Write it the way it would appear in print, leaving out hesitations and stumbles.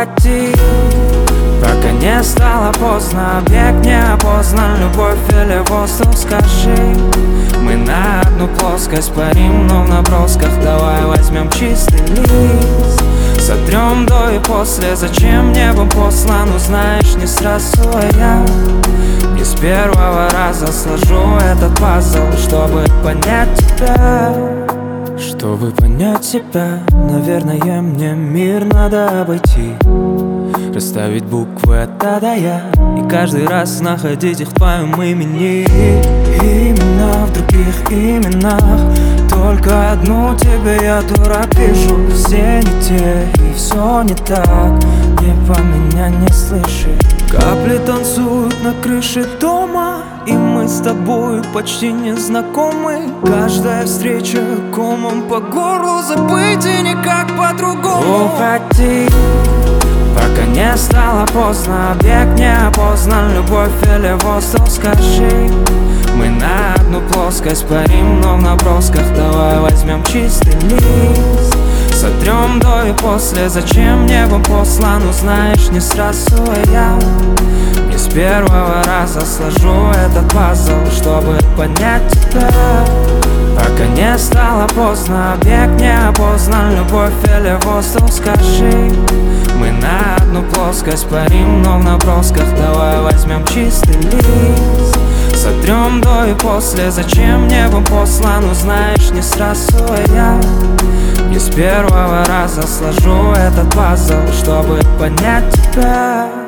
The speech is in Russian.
Уходи, пока не стало поздно. Объект не опознан, любовь или воздух, скажи. Мы на одну плоскость парим, но в набросках. Давай возьмем чистый лист, сотрем до и после. Зачем небом послан, узнаешь не сразу. А я не с первого раза сложу этот пазл, чтобы понять тебя. Чтобы понять тебя, наверное, мне мир надо обойти, расставить буквы от А до Я, и каждый раз находить их в твоем имени. Имена в других именах, только одну тебе я, дурак, вижу. Все не те и все не так, небо меня не слышит. Капли танцуют на крыше дома, и мы с тобой почти не знакомы. Каждая встреча комом по горлу, забыть и никак по-другому. Уходи, пока не стало поздно. Объект не опознан, любовь или воздух, скажи. Мы на одну плоскость парим, но в набросках. Давай возьмем чистый лист, сотрем до и после. Зачем небом послан, узнаешь не сразу. А я не с первого раза сложу этот пазл, чтобы понять тебя. Пока не стало поздно. Объект не опознан, любовь или воздух, скажи. Мы на одну плоскость парим, но в набросках. Давай возьмем чистый лист, сотрем до и после. Зачем небом послан, узнаешь не сразу. А я не с первого раза сложу этот пазл, чтобы понять тебя.